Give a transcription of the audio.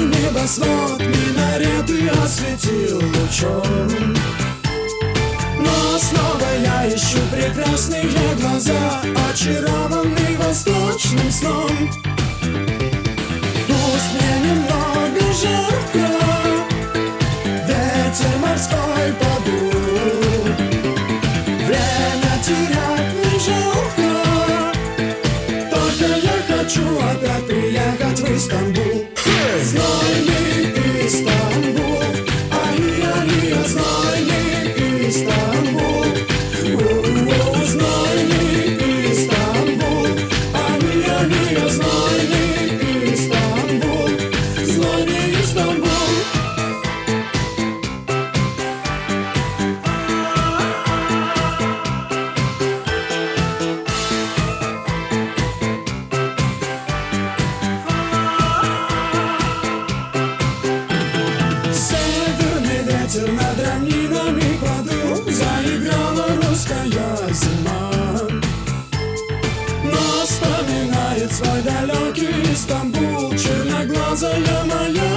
небосвод минареты осветил лучом. Но снова я ищу прекрасные глаза, очарованный восточным сном. Пусть мне немного жарко, ветер морской подул, время терять не жалко, только я хочу опять приехать в Истамбул. Знойный Истамбул, ай-яй-яй, знойный Истамбул, знойный Истамбул, ай-яй-яй, знойный Истамбул, знойный Истамбул. Над равнинами подул, заиграла русская зима. Но вспоминает свой далекий Истамбул черноглазая моя